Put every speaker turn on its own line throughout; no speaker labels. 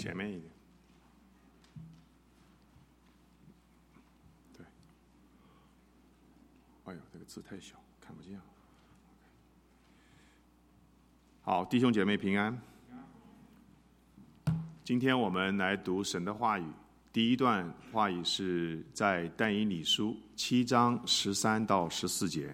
前面一点。对。哎呦，这个字太小，看不见。好，弟兄姐妹平安。今天我们来读神的话语。第一段话语是在但以理书7章13到14节。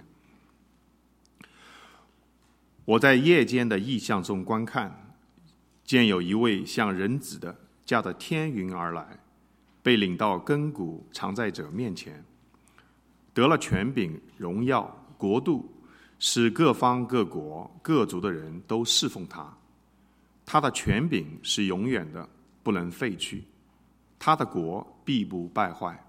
我在夜间的异象中观看，见有一位像人子的驾着天云而来，被领到亘古常在者面前，得了权柄、荣耀、国度，使各方各国各族的人都侍奉他。他的权柄是永远的，不能废去，他的国必不败坏。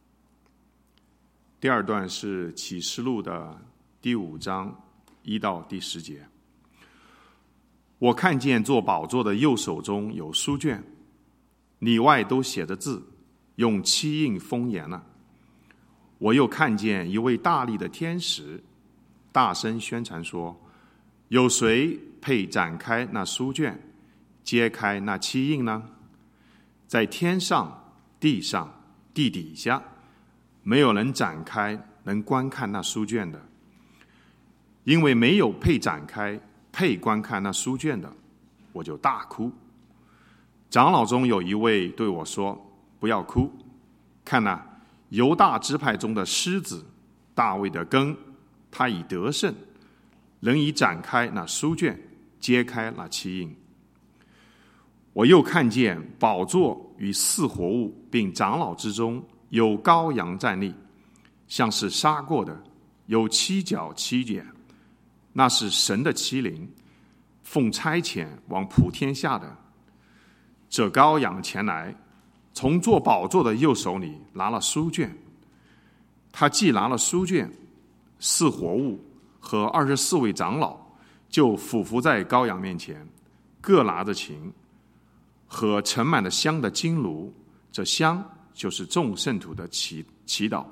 第二段是启示录的第5章1到第10节。我看见坐宝座的右手中有书卷，里外都写着字，用漆印封严了。我又看见一位大力的天使，大声宣传说：有谁配展开那书卷，揭开那漆印呢？在天上、地上、地底下，没有人展开能观看那书卷的，因为没有配展开、配观看那书卷的，我就大哭。长老中有一位对我说：不要哭，看哪，犹大支派中的狮子，大卫的根，他已得胜，能以展开那书卷，揭开那漆印。我又看见宝座与4活物并长老之中有羔羊站立，像是杀过的，有7角7眼，那是神的欺凌，奉差遣往普天下的。这羔羊前来，从坐宝座的右手里拿了书卷。他既拿了书卷，4活物和24位长老就俯伏在羔羊面前，各拿着琴和盛满了香的金炉，这香就是众圣徒的祈祷。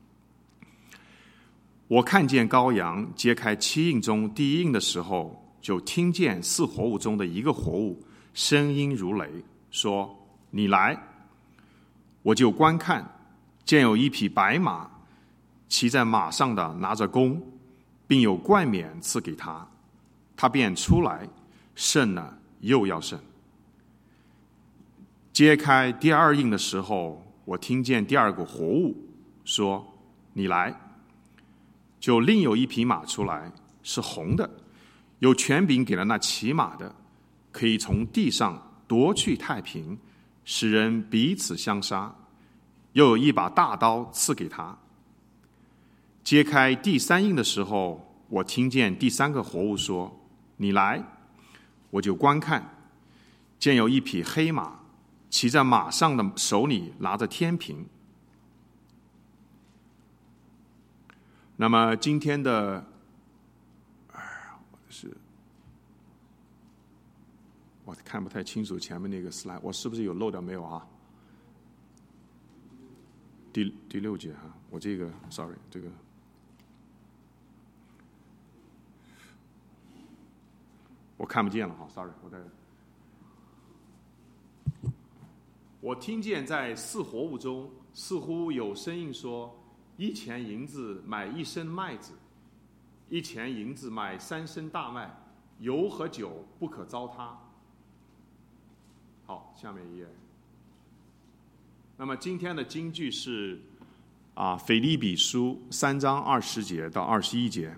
我看见羔羊揭开7印中第一印的时候，就听见4活物中的一个活物声音如雷，说：你来。我就观看，见有一匹白马，骑在马上的拿着弓，并有冠冕赐给他，他便出来，胜了又要胜。揭开第2印的时候，我听见第2个活物说：你来。就另有一匹马出来，是红的，有权柄给了那骑马的，可以从地上夺去太平，使人彼此相杀，又有一把大刀赐给他。揭开第3印的时候，我听见第3个活物说：你来。我就观看，见有一匹黑马，骑在马上的手里拿着天平。那么今天的我看不太清楚前面那个 slide， 我是不是有漏掉没有啊？第6节哈，我这个 sorry， 这个我看不见了哈 ，sorry， 我听见在4活物中似乎有声音说：1钱银子买1升麦子，1钱银子买3升大麦，油和酒不可糟蹋。好，下面一页。那么今天的金句是腓立比书3章20节到21节。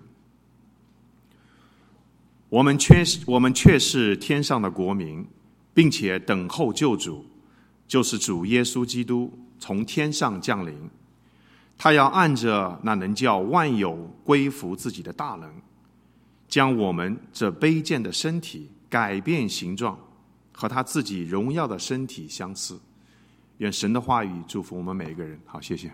我们却是天上的国民，并且等候救主，就是主耶稣基督从天上降临。他要按着那能叫万有归服自己的大能，将我们这卑贱的身体改变形状，和他自己荣耀的身体相似。愿神的话语祝福我们每一个人。好，谢谢。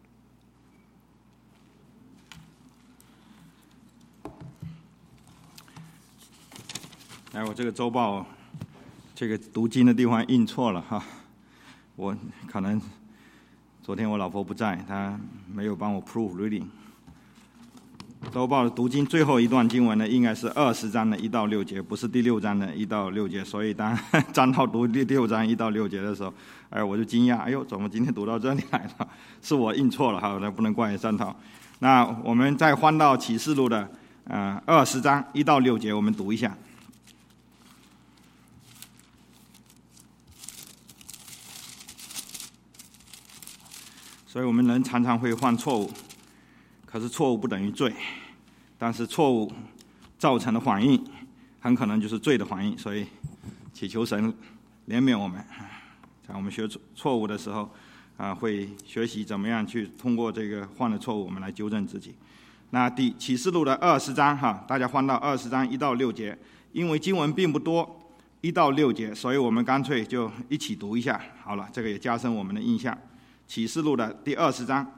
来，我这个周报这个读经的地方印错了哈，我可能昨天我老婆不在，她没有帮我 proof reading， 周报的读经最后一段经文呢，应该是20章的1到6节，不是第6章的1到6节。所以当张涛读第6章1到6节的时候，我就惊讶，哎呦，怎么今天读到这里来了？是我印错了哈，那不能怪张涛。那我们再翻到启示录的20章1到6节，我们读一下。所以我们人常常会犯错误，可是错误不等于罪，但是错误造成的反应很可能就是罪的反应。所以祈求神怜悯我们，在我们学错误的时候会学习怎么样去通过这个犯的错误，我们来纠正自己。那启示录的20章大家翻到20章1到6节，因为经文并不多，1到6节，所以我们干脆就一起读一下好了，这个也加深我们的印象。启示录的第20章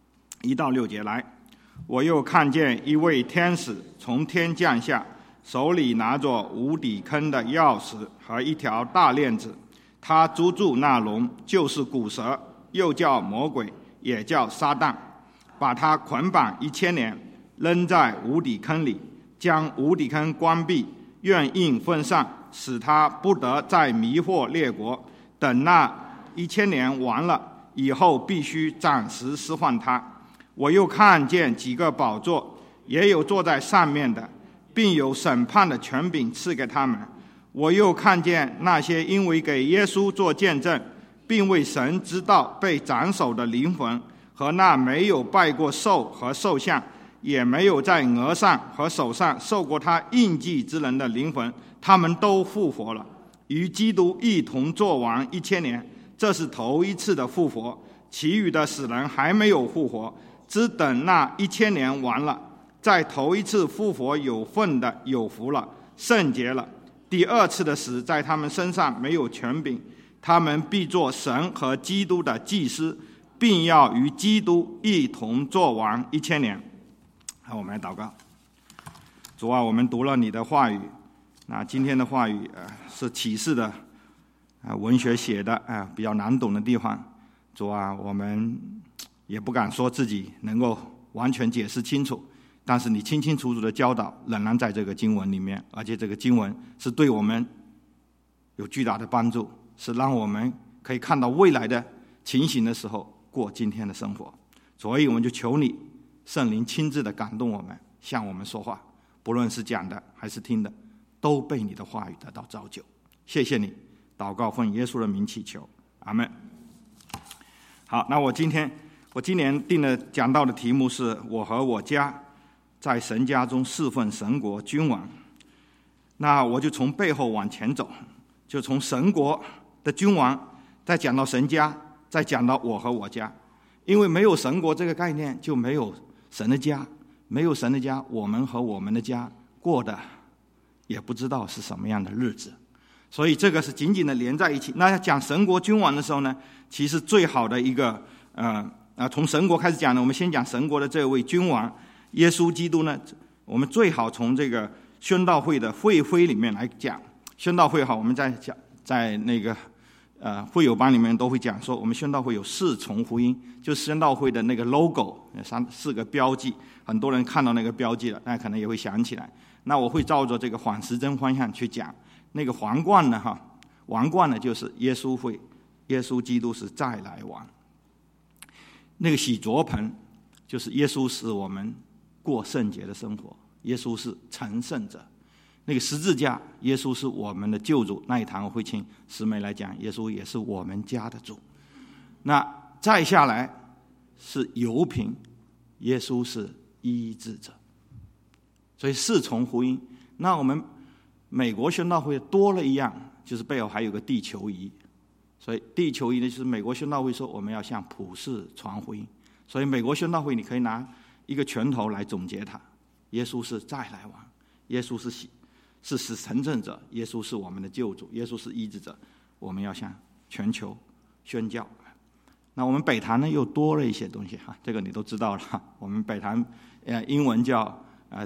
1到6节，来，我又看见一位天使从天降下，手里拿着无底坑的钥匙和一条大链子，他捉住那龙，就是古蛇，又叫魔鬼，也叫撒旦，把他捆绑1000年，扔在无底坑里，将无底坑关闭，愿印封上，使他不得再迷惑列国。等那1000年完了以后，必须暂时释放他。我又看见几个宝座，也有坐在上面的，并有审判的权柄赐给他们。我又看见那些因为给耶稣做见证，并为神之道被斩首的灵魂，和那没有拜过兽和兽像，也没有在额上和手上受过他印记之人的灵魂，他们都复活了，与基督一同作王1000年。这是头一次的复活，其余的死人还没有复活，只等那1000年完了，在头一次复活有份的有福了，圣洁了。第二次的死在他们身上没有权柄，他们必做神和基督的祭司，并要与基督一同作王1000年。好，我们来祷告。主啊，我们读了你的话语，那今天的话语是启示的文学写的比较难懂的地方。主啊，我们也不敢说自己能够完全解释清楚，但是你清清楚楚的教导仍然在这个经文里面，而且这个经文是对我们有巨大的帮助，是让我们可以看到未来的情形的时候过今天的生活。所以我们就求你圣灵亲自的感动我们，向我们说话，不论是讲的还是听的，都被你的话语得到造就。谢谢你，祷告奉耶稣的名祈求，阿们。好，那我今年定的讲道的题目是我和我家在神家中侍奉神国君王。那我就从背后往前走，就从神国的君王，再讲到神家，再讲到我和我家。因为没有神国这个概念，就没有神的家，没有神的家，我们和我们的家过的也不知道是什么样的日子。所以这个是紧紧的连在一起。那要讲神国君王的时候呢，其实最好的一个从神国开始讲呢，我们先讲神国的这位君王耶稣基督呢，我们最好从这个宣道会的会徽里面来讲。宣道会我们在那个会友班里面都会讲说，我们宣道会有4重福音，就是宣道会的那个 logo， 4个标记，很多人看到那个标记了，大家可能也会想起来。那我会照着这个反时针方向去讲。那个皇冠呢王冠呢就是耶稣会，耶稣基督是再来王。那个洗濯盆就是耶稣使我们过圣洁的生活，耶稣是成圣者。那个十字架，耶稣是我们的救主。那一堂我会请师妹来讲，耶稣也是我们家的主。那再下来是油瓶，耶稣是医治者。所以4重福音。那我们美国宣道会多了一样，就是背后还有个地球仪。所以地球仪呢，就是美国宣道会说我们要向普世传福音。所以美国宣道会你可以拿一个拳头来总结它：耶稣是再来王，耶稣是使成圣者，耶稣是我们的救主，耶稣是医治者，我们要向全球宣教。那我们北坛呢又多了一些东西这个你都知道了。我们北坛英文叫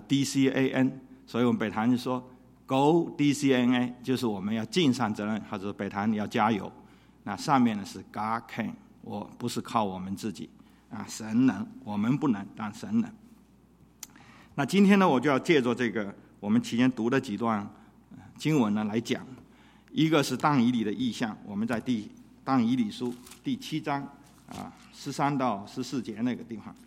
DCAN， 所以我们北坛就说 Go DCNA， 就是我们要尽上责任，或者北坛你要加油。那上面呢是 God can， 我不是靠我们自己神能，我们不能，但神能。 那今天呢，我就要借着这个我们期间读的几段经文呢来讲，一个是但以理的意象，我们在但以理书第7章13到14节那个地方。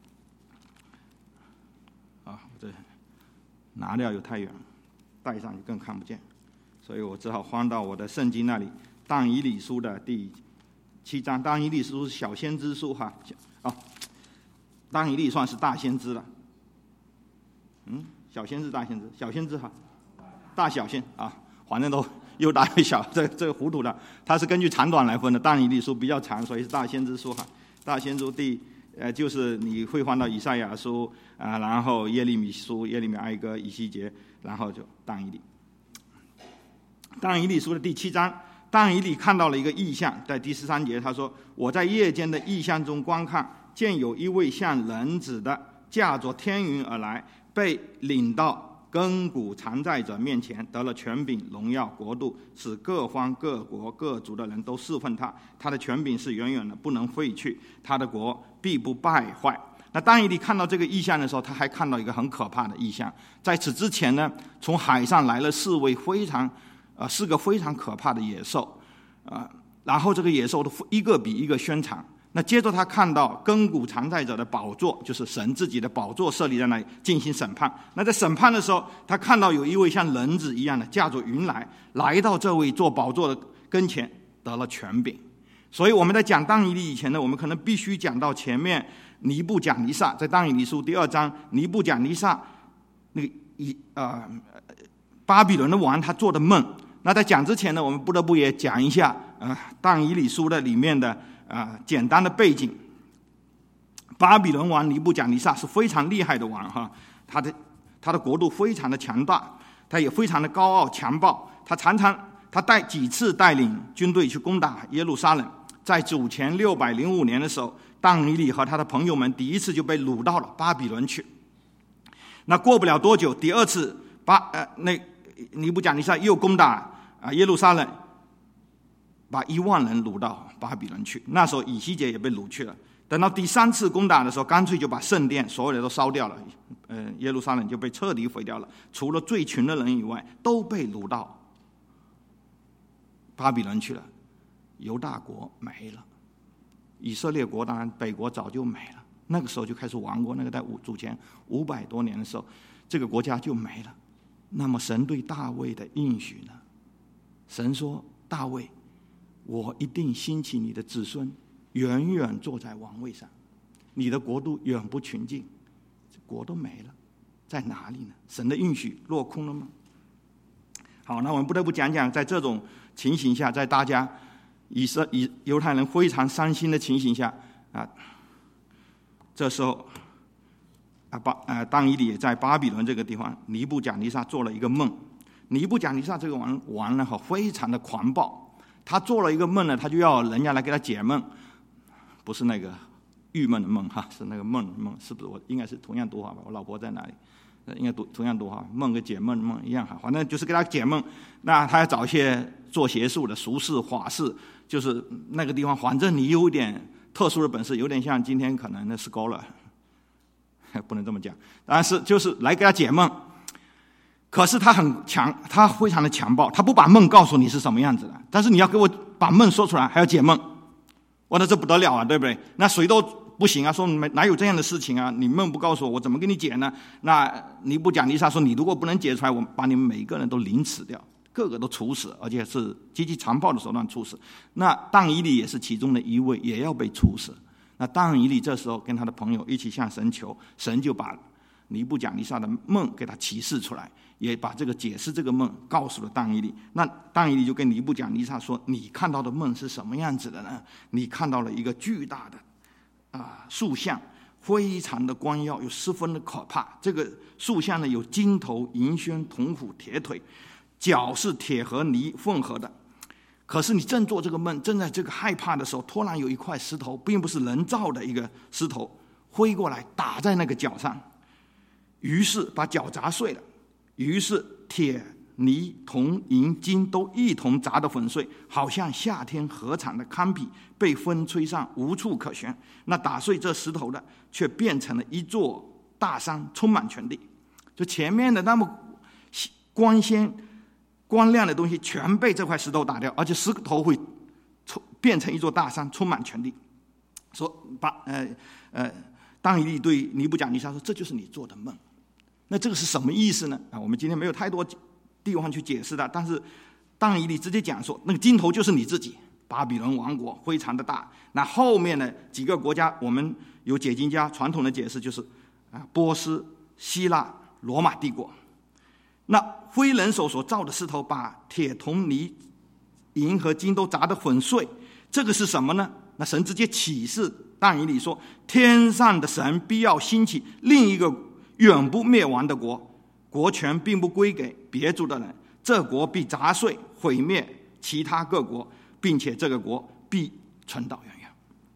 我这拿掉又太远了，带上就更看不见，所以我只好翻到我的圣经那里，但以理书的第7章。但以理书是小先知书哈，但以理算是大先知了。小先知大先知，小先知哈，大小先反正都又大又小，这个糊涂了。它是根据长短来分的，但以理书比较长，所以是大先知书哈。大先知就是你会翻到以赛亚书然后耶利米书、耶利米哀歌、以西结，然后就但以理。但以理书的第7章，但以理看到了一个异象，在第13节他说：“我在夜间的异象中观看，见有一位像人子的驾着天云而来，被领到亘古常在者面前，得了权柄、荣耀、国度，使各方各国各族的人都侍奉他。他的权柄是远远的，不能废去，他的国必不败坏。”那但以理看到这个异象的时候，他还看到一个很可怕的异象。在此之前呢，从海上来了4个非常可怕的野兽然后这个野兽的一个比一个宣长。那接着他看到亘古常在者的宝座，就是神自己的宝座设立在那里进行审判。那在审判的时候，他看到有一位像人子一样的驾着云来到这位坐宝座的跟前，得了权柄。所以我们在讲但以理以前呢，我们可能必须讲到前面尼布甲尼撒，在但以理书第2章，尼布甲尼撒那个巴比伦的王他做的梦。那在讲之前呢，我们不得不也讲一下但以理书的里面的简单的背景。巴比伦王尼布甲尼撒是非常厉害的王哈，他的国度非常的强大，他也非常的高傲强暴，他几次带领军队去攻打耶路撒冷。在主前605年的时候，但以理和他的朋友们第一次就被掳到了巴比伦去。那过不了多久，第2次尼布甲尼撒又攻打耶路撒冷，把1万人掳到巴比伦去。那时候以西结也被掳去了。等到第3次攻打的时候，干脆就把圣殿所有的都烧掉了，耶路撒冷就被彻底毁掉了，除了最群的人以外，都被掳到巴比伦去了。犹大国没了，以色列国当然北国早就没了，那个时候就开始亡国。那个在主前500多年的时候，这个国家就没了。那么神对大卫的应许呢？神说：“大卫，我一定兴起你的子孙，远远坐在王位上，你的国度远不穷尽。”国都没了，在哪里呢？神的应许落空了吗？好，那我们不得不讲讲，在这种情形下，在大家犹太人非常伤心的情形下这时候但以理也在巴比伦这个地方，尼布甲尼撒做了一个梦。尼布甲尼撒这个王呢非常的狂暴，他做了一个梦呢，他就要人家来给他解梦，不是那个郁闷的梦是那个梦，是不是？我应该是同样读法吧？我老婆在哪里？应该同样读哈，梦跟解梦梦一样哈，反正就是给他解梦。那他要找一些做邪术的术士、法士，就是那个地方，反正你有点特殊的本事，有点像今天可能的 scholar， 不能这么讲，但是就是来给他解梦。可是他很强，他非常的强暴，他不把梦告诉你是什么样子的，但是你要给我把梦说出来，还要解梦，哇，那这不得了啊，对不对？那谁都不行啊，说哪有这样的事情啊？你梦不告诉我，我怎么给你解呢？那尼布甲尼撒说，你如果不能解出来，我把你们每一个人都凌迟掉，个个都处死，而且是极其残暴的手段处死。那但以理也是其中的一位，也要被处死。那但以理这时候跟他的朋友一起向神求，神就把尼布甲尼撒的梦给他启示出来，也把这个解释这个梦告诉了但以理。那但以理就跟尼布甲尼撒说，你看到的梦是什么样子的呢？你看到了一个巨大的塑像，非常的光耀，又十分的可怕。这个塑像呢，有金头、银靴、铜虎、铁腿，脚是铁和泥混合的。可是你正做这个梦，正在这个害怕的时候，突然有一块石头，并不是人造的一个石头，挥过来打在那个脚上，于是把脚砸碎了。于是铁、泥、铜、银、金都一同砸得粉碎，好像夏天禾场的糠秕被风吹上，无处可旋。那打碎这石头的，却变成了一座大山充满全地。就前面的那么光鲜光亮的东西全被这块石头打掉，而且石头会变成一座大山，充满全地。说但以理对尼布甲尼撒说：“这就是你做的梦。”那这个是什么意思呢？我们今天没有太多地方去解释的，但是但以理直接讲说，那个尽头就是你自己。巴比伦王国非常的大，那后面的几个国家，我们有解经家传统的解释就是波斯、希腊、罗马帝国。那非人手所造的石头把铁、铜、泥、银和金都砸得粉碎，这个是什么呢？那神直接启示但以理说，天上的神必要兴起另一个永不灭亡的国，国权并不归给别族的人，这国必砸碎毁灭其他各国，并且这个国必存到永远。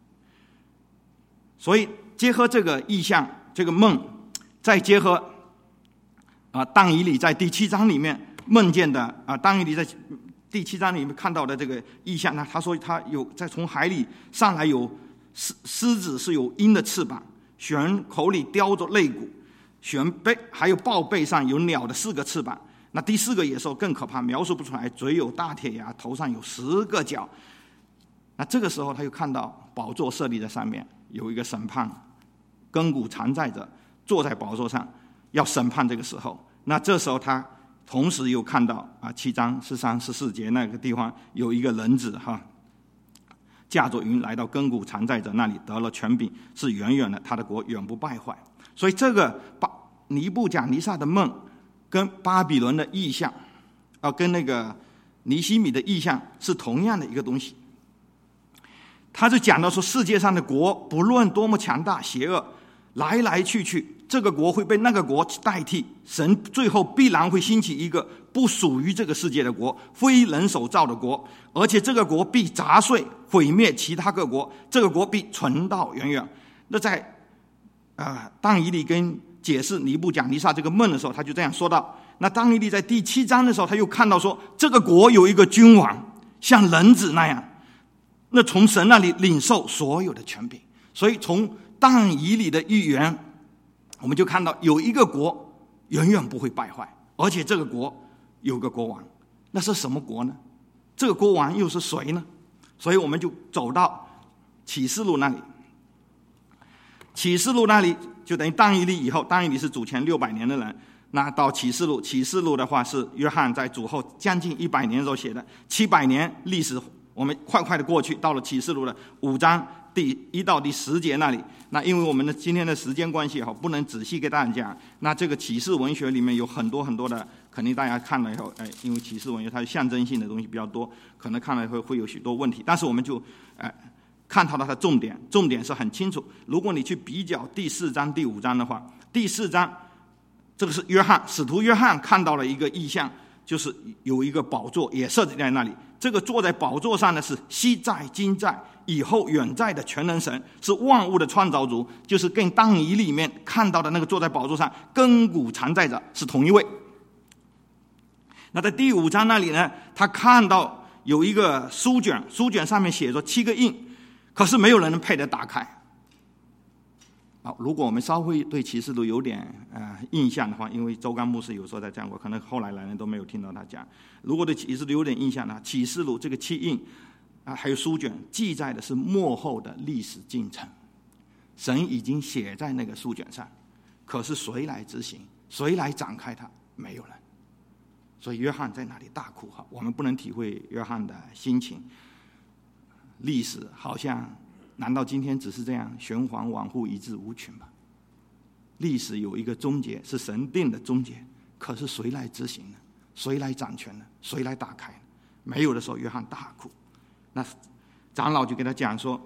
所以结合这个意象，这个梦，再结合但以理在第7章里面梦见的但以理在第7章里面看到的这个意象呢，他说他有在从海里上来，有狮子是有鹰的翅膀，旋口里叼着肋骨，旋背还有豹背上有鸟的4个翅膀。那第4个野兽更可怕，描述不出来，嘴有大铁牙，头上有10个角。那这个时候他又看到宝座设立在上面，有一个审判亘古常在者坐在宝座上，要审判这个时候。那这时候他同时又看到7章13、14节那个地方有一个人子驾着云来到亘古常在者那里，得了权柄，是远远的，他的国永不败坏。所以这个尼布甲尼撒的梦跟巴比伦的意象跟那个尼希米的意象是同样的一个东西。他就讲到说，世界上的国不论多么强大邪恶，来来去去，这个国会被那个国代替，神最后必然会兴起一个不属于这个世界的国，非人手造的国，而且这个国必砸碎毁灭其他各国，这个国必存到永远。那在但以理跟解释尼布甲尼撒这个梦的时候，他就这样说到。那但以理在第7章的时候，他又看到说，这个国有一个君王像人子那样，那从神那里领受所有的权柄。所以从但以理的预言，我们就看到有一个国永远不会败坏，而且这个国有个国王。那是什么国呢？这个国王又是谁呢？所以我们就走到启示录那里。启示录那里就等于但以理以后，但以理是主前600年的人，那到启示录的话是约翰在主后将近100年的时候写的，700年历史我们快的过去，到了启示录的5章第1到第10节那里。那因为我们的今天的时间关系不能仔细给大家讲。那这个启示文学里面有很多的，肯定大家看了以后，因为启示文学它是象征性的东西比较多，可能看了以后会有许多问题。但是我们就看到它的重点是很清楚。如果你去比较第4章、第5章的话，第4章这个是使徒约翰看到了一个异象，就是有一个宝座也设计在那里。这个坐在宝座上的是昔在、今在、以后远在的全能神，是万物的创造主，就是跟但以理里面看到的那个坐在宝座上亘古常在者是同一位。那在第5章那里呢，他看到有一个书卷上面写着7个印，可是没有人能配得打开。如果我们稍微对启示录有点印象的话，因为周刚牧师有时候在讲过，可能后来的人都没有听到他讲。如果对启示录有点印象呢，启示录这个7印还有书卷记载的是末后的历史进程，神已经写在那个书卷上，可是谁来执行，谁来展开它？没有人。所以约翰在那里大哭我们不能体会约翰的心情。历史好像难道今天只是这样循环往复一至无穷吗？历史有一个终结，是神定的终结，可是谁来执行呢？谁来掌权呢？谁来打开呢？没有的时候约翰大哭。那长老就给他讲说，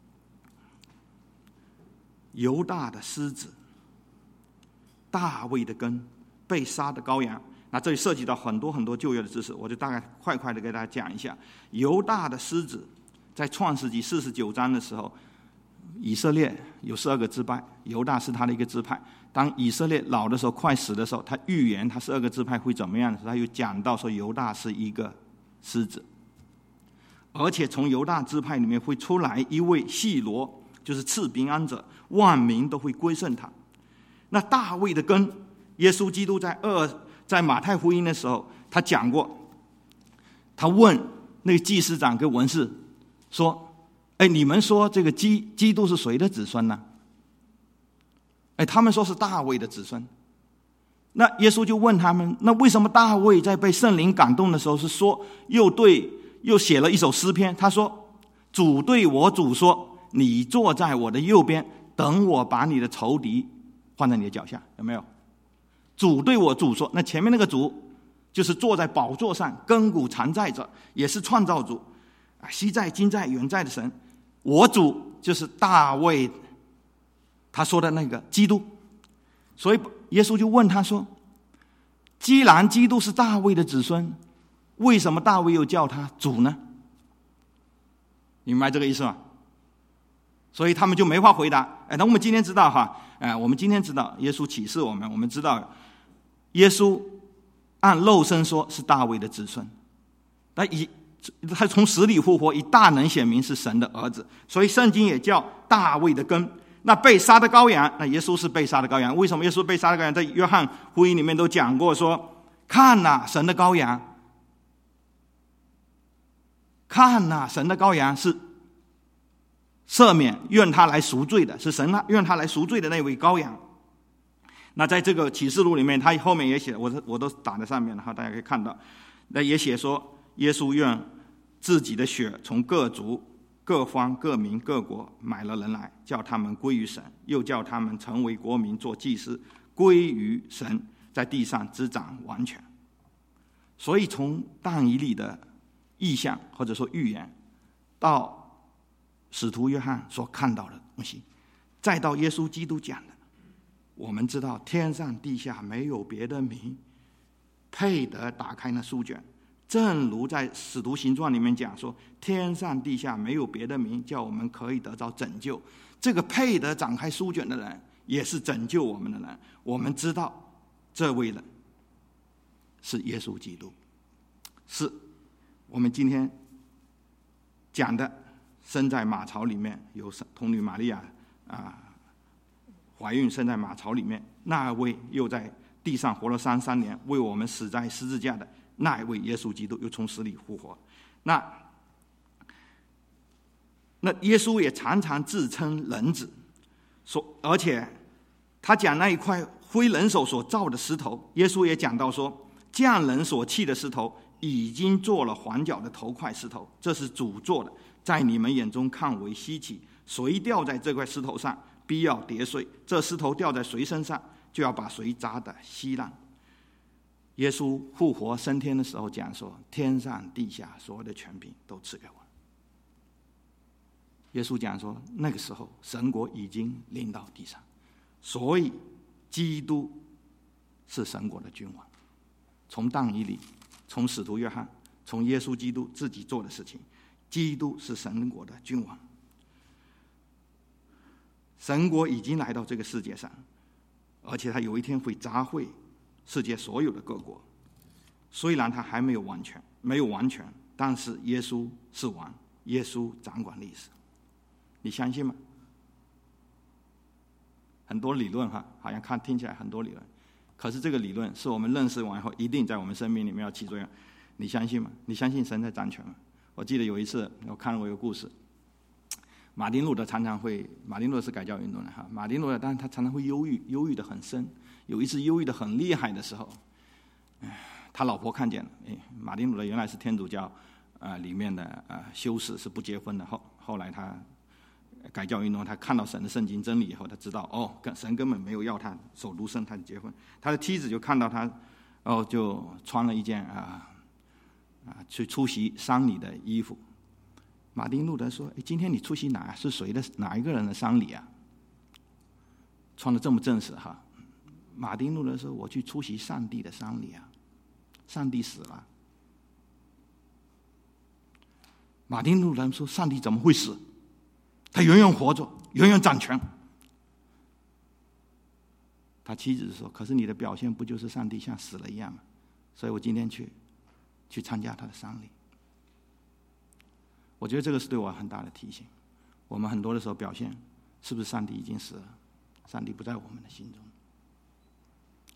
犹大的狮子，大卫的根，被杀的羔羊。那这里涉及到很多旧约的知识，我就大概快的给大家讲一下。犹大的狮子在创世纪49章的时候，以色列有12个支派，犹大是他的一个支派。当以色列老的时候，快死的时候，他预言他12个支派会怎么样的时候，他又讲到说犹大是一个狮子，而且从犹大支派里面会出来一位细罗，就是赐平安者，万民都会归顺他。 那大卫的根，耶稣基督在马太福音的时候，他讲过，他问那个祭司长跟文士说：“哎，你们说这个基督是谁的子孙呢？”哎，他们说是大卫的子孙。那耶稣就问他们：“那为什么大卫在被圣灵感动的时候是说又写了一首诗篇？他说：‘主对我主说，你坐在我的右边，等我把你的仇敌放在你的脚下。’有没有？主对我主说，那前面那个主就是坐在宝座上亘古常在者，也是创造主，昔在今在远在的神。我主就是大卫他说的那个基督。所以耶稣就问他说：既然基督是大卫的子孙，为什么大卫又叫他主呢？明白这个意思吗？所以他们就没法回答。那我们今天知道我们今天知道耶稣启示我们知道耶稣按肉身说是大卫的子孙，他从死里复活，以大能显明是神的儿子，所以圣经也叫大卫的根。那被杀的羔羊，那耶稣是被杀的羔羊。为什么耶稣被杀的羔羊？在约翰福音里面都讲过说：看哪，神的羔羊，看哪，神的羔羊是赦免愿他来赎罪的，是神愿他来赎罪的那位羔羊。那在这个启示录里面，他后面也写，我都打在上面了，大家可以看到，那也写说，耶稣愿自己的血从各族、各方、各民、各国买了人来，叫他们归于神，又叫他们成为国民，做祭司，归于神，在地上执掌完全。所以从但以理的意象或者说预言，到使徒约翰所看到的东西，再到耶稣基督讲的，我们知道天上地下没有别的名配得打开那书卷。正如在使徒行传里面讲说，天上地下没有别的名叫我们可以得到拯救。这个配得展开书卷的人，也是拯救我们的人。我们知道这位人是耶稣基督，是我们今天讲的生在马槽里面，有童女玛利亚怀孕生在马槽里面，那位又在地上活了33年，为我们死在十字架的那一位耶稣基督，又从死里复活。那耶稣也常常自称人子，而且他讲那一块非人手所造的石头，耶稣也讲到说，匠人所弃的石头已经做了环角的头块石头，这是主做的，在你们眼中看为稀奇。谁掉在这块石头上，必要跌碎；这石头掉在谁身上，就要把谁砸得稀烂。耶稣复活升天的时候讲说，天上地下所有的权柄都赐给我。耶稣讲说，那个时候神国已经临到地上，所以基督是神国的君王。从但以理，从使徒约翰，从耶稣基督自己做的事情，基督是神国的君王。神国已经来到这个世界上，而且他有一天会杂烩世界所有的各国。虽然他还没有完全，但是耶稣是王，耶稣掌管历史。你相信吗？很多理论好像听起来很多理论，可是这个理论是我们认识完后一定在我们生命里面要起作用。你相信吗？你相信神在掌权吗？我记得有一次我看过一个故事，马丁路德常常会，马丁路德是改教运动的马丁路德，但是他常常会忧郁的很深。有一次忧郁的很厉害的时候，他老婆看见了，马丁路德原来是天主教里面的修士，是不结婚的。后来他改教运动，他看到神的圣经真理以后，他知道神根本没有要他守独身，他就结婚。他的妻子就看到他，就穿了一件去出席丧礼的衣服。马丁路德说：“今天你出席是哪一个人的丧礼啊？穿得这么正式马丁路德说：“我去出席上帝的丧礼啊，上帝死了。”马丁路德说：“上帝怎么会死？他永远活着，永远掌权。”他妻子说：“可是你的表现不就是上帝像死了一样吗？所以我今天去参加他的丧礼。”我觉得这个是对我很大的提醒。我们很多的时候表现是不是上帝已经死了？上帝不在我们的心中。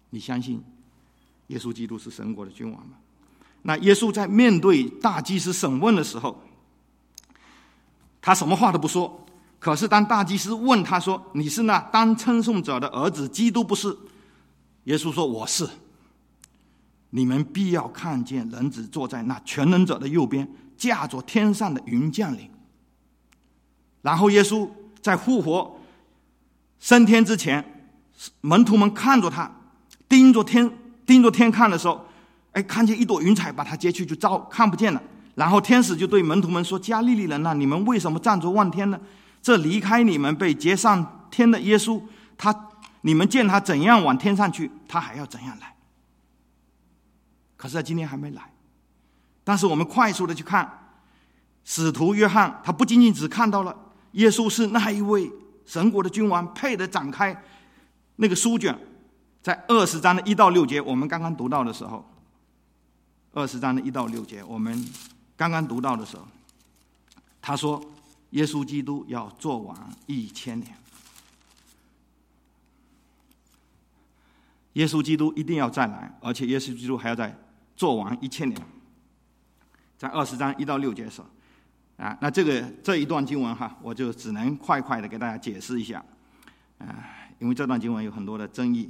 你相信耶稣基督是神国的君王吗？那耶稣在面对大祭司审问的时候，他什么话都不说，可是当大祭司问他说，你是那当称颂者的儿子基督不是？耶稣说，我是。你们必要看见人子坐在那全能者的右边，驾着天上的云降临。然后耶稣在复活升天之前，门徒们看着他，盯着天看的时候，看见一朵云彩把他接去，就看不见了。然后天使就对门徒们说，加利利人啊，你们为什么站着望天呢？这离开你们被接上天的耶稣，你们见他怎样往天上去，他还要怎样来。可是他今天还没来。但是我们快速的去看使徒约翰，他不仅仅只看到了耶稣是那一位神国的君王，配得展开那个书卷，在20章的1到6节我们刚刚读到的时候，20章的1到6节我们刚刚读到的时候，他说耶稣基督要做王1000年，耶稣基督一定要再来，而且耶稣基督还要再做王1000年。在20章1到6节的时候那这一段经文我就只能快快的给大家解释一下因为这段经文有很多的争议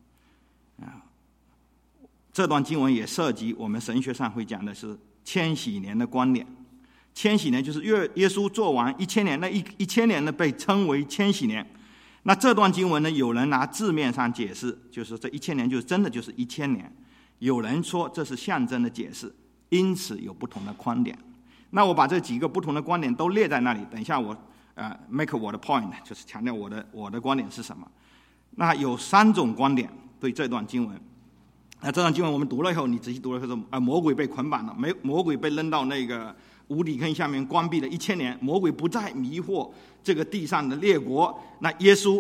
这段经文也涉及我们神学上会讲的是千禧年的观点。千禧年就是耶稣做完1000年，那1000年呢被称为千禧年。那这段经文呢，有人拿字面上解释，就是这1000年就真的就是1000年，有人说这是象征的解释，因此有不同的观点。那我把这几个不同的观点都列在那里，等一下我make 我的 point， 就是强调我的观点是什么。那有3种观点对这段经文。那这段经文我们读了以后，你仔细读了以后，魔鬼被捆绑了，魔鬼被扔到那个无底坑下面关闭了1000年，魔鬼不再迷惑这个地上的列国。那耶稣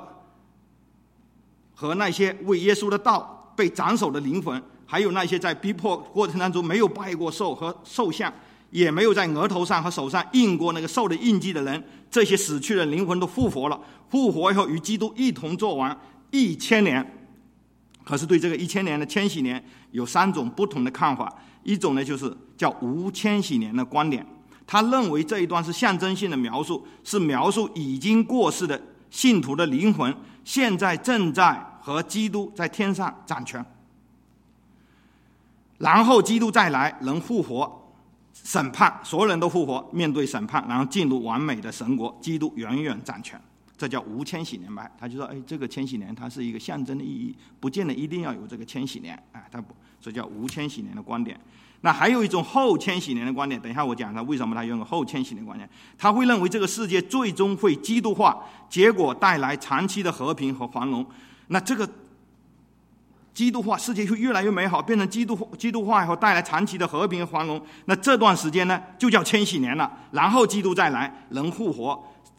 和那些为耶稣的道被斩首的灵魂，还有那些在逼迫过程当中没有拜过兽和兽像，也没有在额头上和手上印过那个兽的印记的人，这些死去的灵魂都复活了，复活以后与基督一同做完1000年。可是对这个1000年的千禧年有3种不同的看法。一种呢就是叫无千禧年的观点，他认为这一段是象征性的描述，是描述已经过世的信徒的灵魂现在正在和基督在天上掌权，然后基督再来能复活审判，所有人都复活面对审判，然后进入完美的神国，基督永远掌权。这叫无千禧年派。他就说这个千禧年它是一个象征的意义，不见得一定要有这个千禧年这叫无千禧年的观点。那还有一种后千禧年的观点，等一下我讲他为什么他用了后千禧年观点。他会认为这个世界最终会基督化，结果带来长期的和平和繁荣。那这个基督化，世界会越来越美好，变成基督化以后带来长期的和平和繁荣。那这段时间呢就叫千禧年了，然后基督再来能复活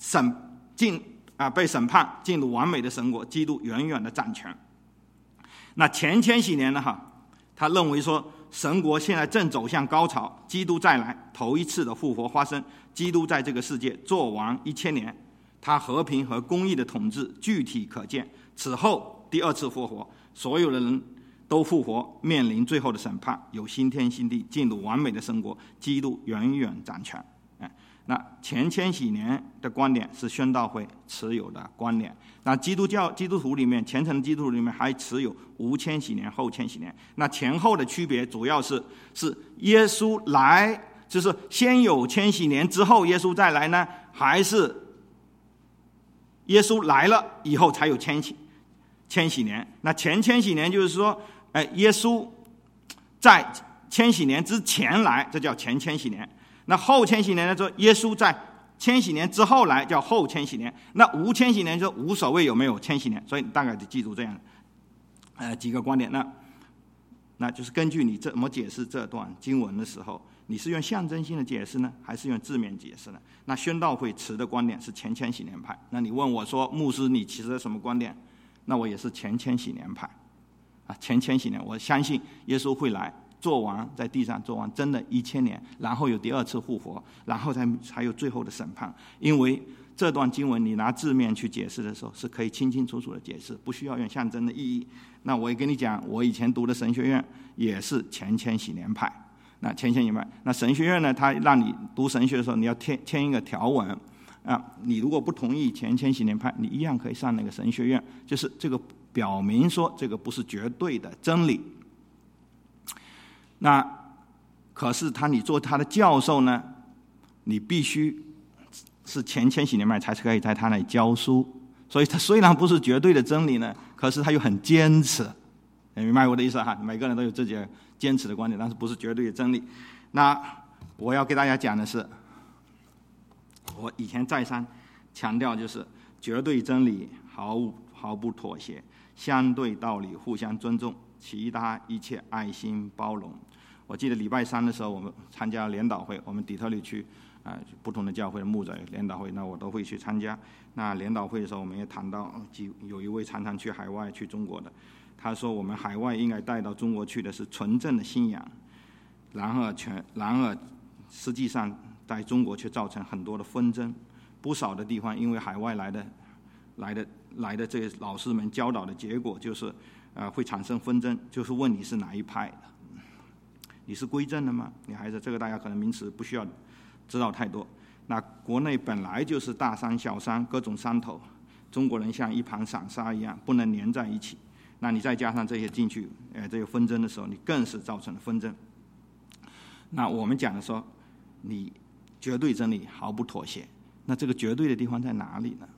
被审判进入完美的神国，基督远远的掌权。那前千禧年呢他认为说神国现在正走向高潮，基督再来，头一次的复活发生，基督在这个世界做完1000年，他和平和公义的统治具体可见。此后第2次复活，所有的人都复活，面临最后的审判，有新天新地，进入完美的神国，基督远远掌权。那前千禧年的观点是宣道会持有的观点。那基督徒里面，虔诚的基督徒里面还持有无千禧年后千禧年。那前后的区别主要是耶稣来，就是先有千禧年之后耶稣再来呢，还是耶稣来了以后才有千禧年？那前千禧年就是说耶稣在千禧年之前来，这叫前千禧年。那后千禧年呢，说耶稣在千禧年之后来，叫后千禧年。那无千禧年就无所谓有没有千禧年，所以你大概就记住这样几个观点。那就是根据你怎么解释这段经文的时候，你是用象征性的解释呢，还是用字面解释呢？那宣道会持的观点是前千禧年派。那你问我说牧师你持的什么观点？那我也是前千禧年派前千禧年，我相信耶稣会来做完，在地上做完真的1000年，然后有第2次复活，然后才有最后的审判。因为这段经文你拿字面去解释的时候，是可以清清楚楚的解释，不需要用象征的意义。那我也跟你讲，我以前读的神学院也是前千禧年派。那前千禧年派，那神学院呢，他让你读神学的时候，你要签一个条文啊，你如果不同意前千禧年派，你一样可以上那个神学院，就是这个表明说这个不是绝对的真理。那可是你做他的教授呢，你必须是前千禧年派才可以在他那里教书。所以他虽然不是绝对的真理呢，可是他又很坚持，你明白我的意思哈？每个人都有自己的坚持的观点，但是不是绝对的真理。那我要给大家讲的是，我以前再三强调，就是绝对真理毫不妥协，相对道理互相尊重，其他一切爱心包容。我记得礼拜3的时候，我们参加联祷会，我们底特律区不同的教会的牧者联祷会，那我都会去参加。那联祷会的时候，我们也谈到，有一位常常去海外去中国的，他说我们海外应该带到中国去的是纯正的信仰，然而实际上在中国却造成很多的纷争，不少的地方因为海外来的这些老师们教导的结果就是会产生纷争，就是问你是哪一派的，你是归正的吗？你还是这个大家可能名词不需要知道太多。那国内本来就是大山小山各种山头，中国人像一盘散沙一样不能连在一起，那你再加上这些进去这个纷争的时候，你更是造成了纷争。那我们讲的说你绝对真理毫不妥协，那这个绝对的地方在哪里呢？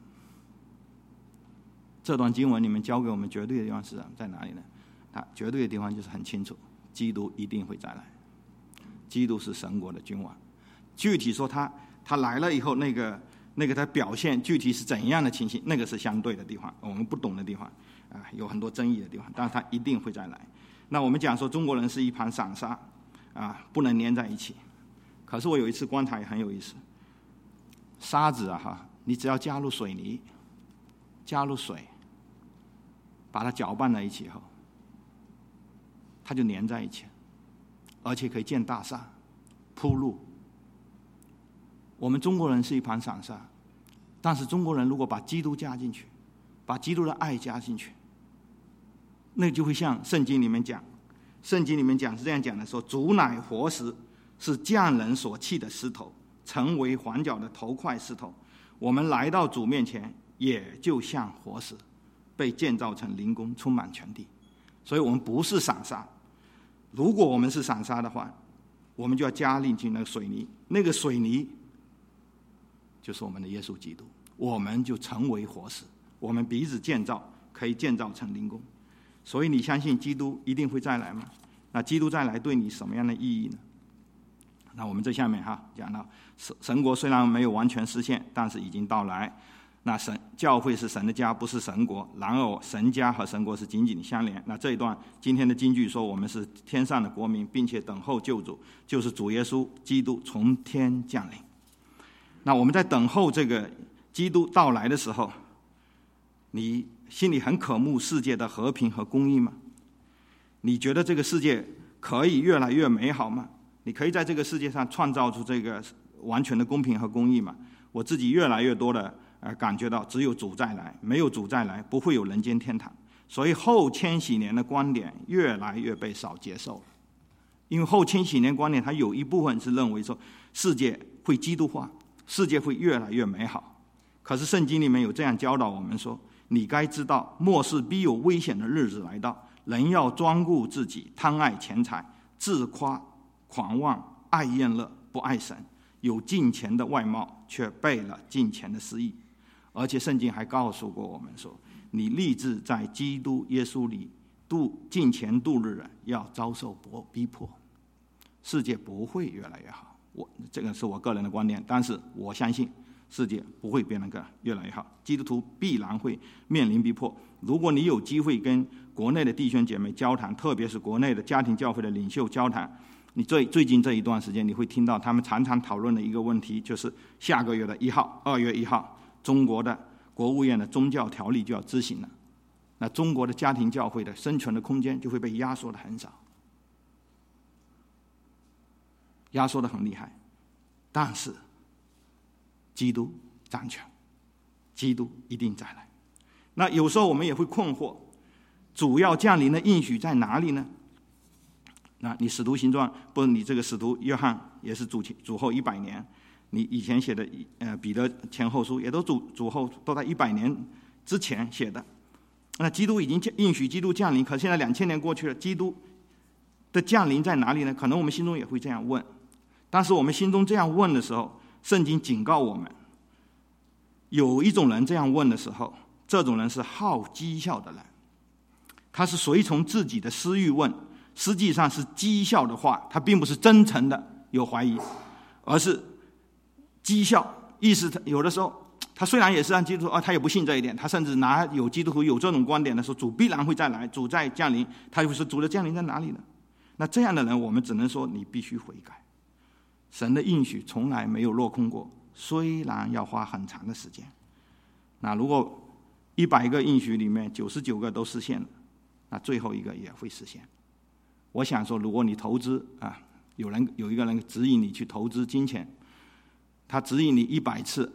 这段经文你们教给我们绝对的地方是在哪里呢？它绝对的地方就是很清楚，基督一定会再来，基督是神国的君王。具体说他来了以后，那个他表现具体是怎样的情形，那个是相对的地方，我们不懂的地方有很多争议的地方，但是他一定会再来。那我们讲说中国人是一盘散沙不能粘在一起。可是我有一次观察也很有意思，沙子你只要加入水泥，加入水，把它搅拌在一起以后，它就粘在一起，而且可以建大厦、铺路。我们中国人是一盘散沙，但是中国人如果把基督加进去，把基督的爱加进去，那就会像圣经里面讲是这样讲的，说主乃活石，是匠人所弃的石头，成为环角的头块石头。我们来到主面前，也就像活石，被建造成灵宫，充满全地。所以我们不是散沙。如果我们是散沙的话，我们就要加进去那个水泥，那个水泥就是我们的耶稣基督，我们就成为活石，我们彼此建造，可以建造成灵宫。所以你相信基督一定会再来吗？那基督再来对你什么样的意义呢？那我们这下面讲到神国虽然没有完全实现，但是已经到来。那教会是神的家，不是神国，然而神家和神国是紧紧相连。那这一段今天的金句说我们是天上的国民，并且等候救主，就是主耶稣基督从天降临。那我们在等候这个基督到来的时候，你心里很渴慕世界的和平和公义吗？你觉得这个世界可以越来越美好吗？你可以在这个世界上创造出这个完全的公平和公义吗？我自己越来越多的感觉到，只有主再来，没有主再来，不会有人间天堂。所以后千禧年的观点越来越被少接受了，因为后千禧年观点它有一部分是认为说世界会基督化，世界会越来越美好。可是圣经里面有这样教导我们说，你该知道末世必有危险的日子来到，人要专顾自己，贪爱钱财，自夸狂妄，爱宴乐，不爱神，有敬虔的外貌，却背了敬虔的私意。而且圣经还告诉过我们说，你立志在基督耶稣里敬虔度日人，要遭受逼迫。世界不会越来越好，这个是我个人的观点，但是我相信世界不会变得越来越好，基督徒必然会面临逼迫。如果你有机会跟国内的弟兄姐妹交谈，特别是国内的家庭教会的领袖交谈，你最近这一段时间，你会听到他们常常讨论的一个问题，就是下个月的2月1号，中国的国务院的宗教条例就要执行了，那中国的家庭教会的生存的空间就会被压缩的很少，压缩的很厉害。但是基督掌权， 基督一定再来。那有时候我们也会困惑，主要降临的应许在哪里呢？那你使徒行传不是你这个使徒约翰也是主后100年，你以前写的彼得前后书也都主后都在100年之前写的。那基督已经应许基督降临，可现在2000年过去了，基督的降临在哪里呢？可能我们心中也会这样问。但是我们心中这样问的时候，圣经警告我们，有一种人这样问的时候，这种人是好讥笑的人，他是随从自己的私欲问，实际上是讥笑的话，他并不是真诚的有怀疑，而是讥笑。意思有的时候他虽然也是按基督徒他也不信这一点，他甚至拿有基督徒有这种观点的时候，主必然会再来，主再降临，他又是主的降临在哪里呢？那这样的人，我们只能说你必须悔改。神的应许从来没有落空过，虽然要花很长的时间。那如果100个应许里面99个都实现了，那最后一个也会实现。我想说，如果你投资有一个人指引你去投资金钱，他指引你100次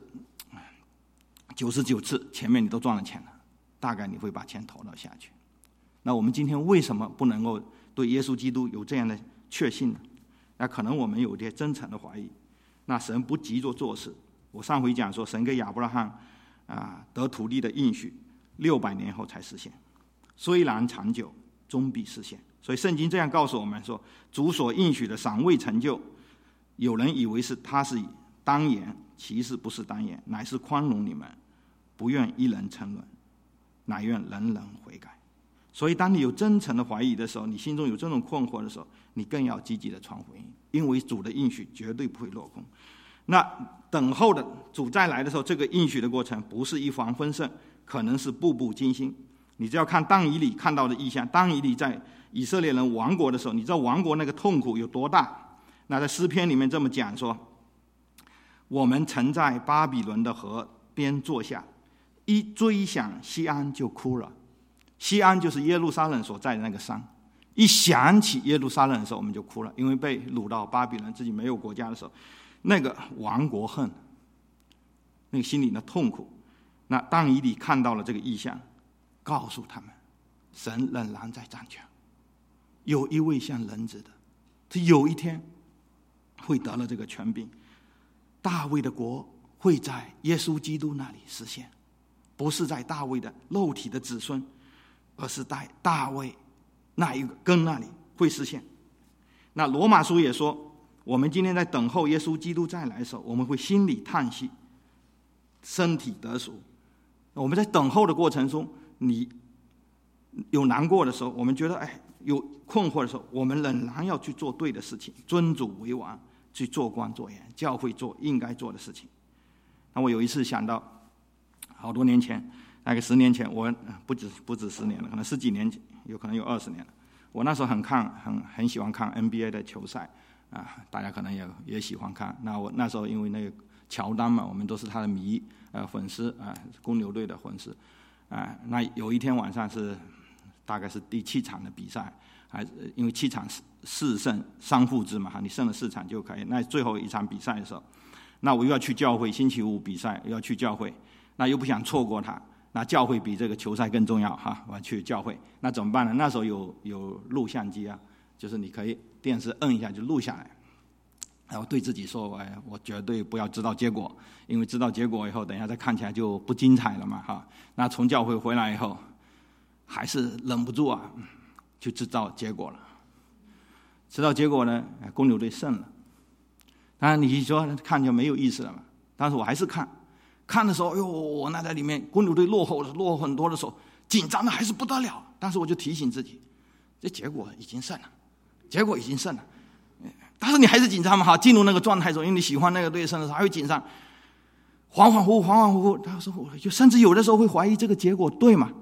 ，99次前面你都赚了钱了，大概你会把钱投到下去。那我们今天为什么不能够对耶稣基督有这样的确信呢？那可能我们有些真诚的怀疑。那神不急着做事。我上回讲说，神给亚伯拉罕得土地的应许600年后才实现，虽然长久，终必实现。所以圣经这样告诉我们说，主所应许的尚未成就，有人以为是他是当言，其实不是当言，乃是宽容你们，不愿一人沉沦，乃愿人人悔改。所以当你有真诚的怀疑的时候，你心中有这种困惑的时候，你更要积极的传福音，因为主的应许绝对不会落空。那等候的主再来的时候，这个应许的过程不是一帆风顺，可能是步步惊心。你只要看但以理看到的异象，但以理在以色列人亡国的时候，你知道亡国那个痛苦有多大？那在诗篇里面这么讲说，我们曾在巴比伦的河边坐下，一追想西安就哭了。西安就是耶路撒冷所在的那个山，一想起耶路撒冷的时候我们就哭了，因为被掳到巴比伦，自己没有国家的时候，那个亡国恨，那个心里的痛苦。那但以理看到了这个异象，告诉他们神仍然在掌权，有一位像人子的，他有一天会得了这个权柄，大卫的国会在耶稣基督那里实现，不是在大卫的肉体的子孙，而是在大卫那一个根那里会实现。那罗马书也说，我们今天在等候耶稣基督再来的时候，我们会心里叹息，身体得赎。我们在等候的过程中，你有难过的时候，我们觉得有困惑的时候，我们仍然要去做对的事情，尊主为王，去做光做盐，教会做应该做的事情。那我有一次想到，好多年前，大概10年前，我不止10年了，可能10几年，有可能有20年了。我那时候很喜欢看 NBA 的球赛大家可能也喜欢看。那我那时候因为那个乔丹嘛，我们都是他的迷粉丝公牛队的粉丝那有一天晚上大概是第7场的比赛，因为7场4胜3负制嘛，你胜了4场就可以。那最后一场比赛的时候，那我又要去教会，星期5比赛又要去教会，那又不想错过它。那教会比这个球赛更重要我要去教会，那怎么办呢？那时候有录像机就是你可以电视摁一下就录下来。我对自己说，我绝对不要知道结果，因为知道结果以后，等一下再看起来就不精彩了嘛那从教会回来以后，还是忍不住就知道结果了。知道结果呢，公牛队胜了。当然你说看就没有意思了嘛，但是我还是看的时候，我那在里面公牛队落后很多的时候，紧张的还是不得了。但是我就提醒自己，这结果已经胜了，但是你还是紧张嘛进入那个状态中，因为你喜欢那个队胜的时候还会紧张，恍恍惚惚。他说我就甚至有的时候会怀疑这个结果对吗？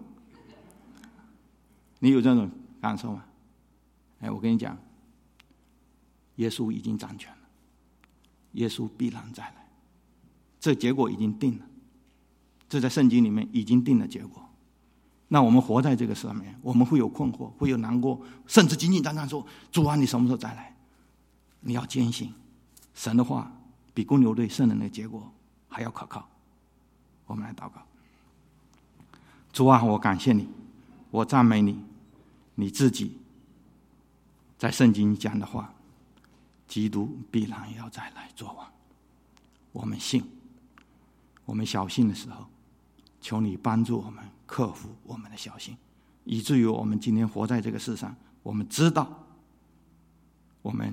你有这种感受吗？我跟你讲，耶稣已经掌权了，耶稣必然再来。这结果已经定了，这在圣经里面已经定了结果。那我们活在这个上面，我们会有困惑，会有难过，甚至紧紧张张说，主啊，你什么时候再来？你要坚信神的话比公牛队胜的那个结果还要可靠。 我们来祷告。主啊，我感谢你，我赞美你，你自己在圣经讲的话，基督必然要再来做王。我们信，我们小信的时候，求你帮助我们克服我们的小信，以至于我们今天活在这个世上，我们知道我们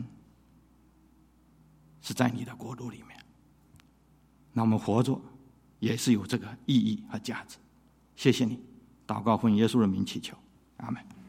是在你的国度里面，那我们活着也是有这个意义和价值。谢谢你，祷告奉耶稣的名祈求，阿们。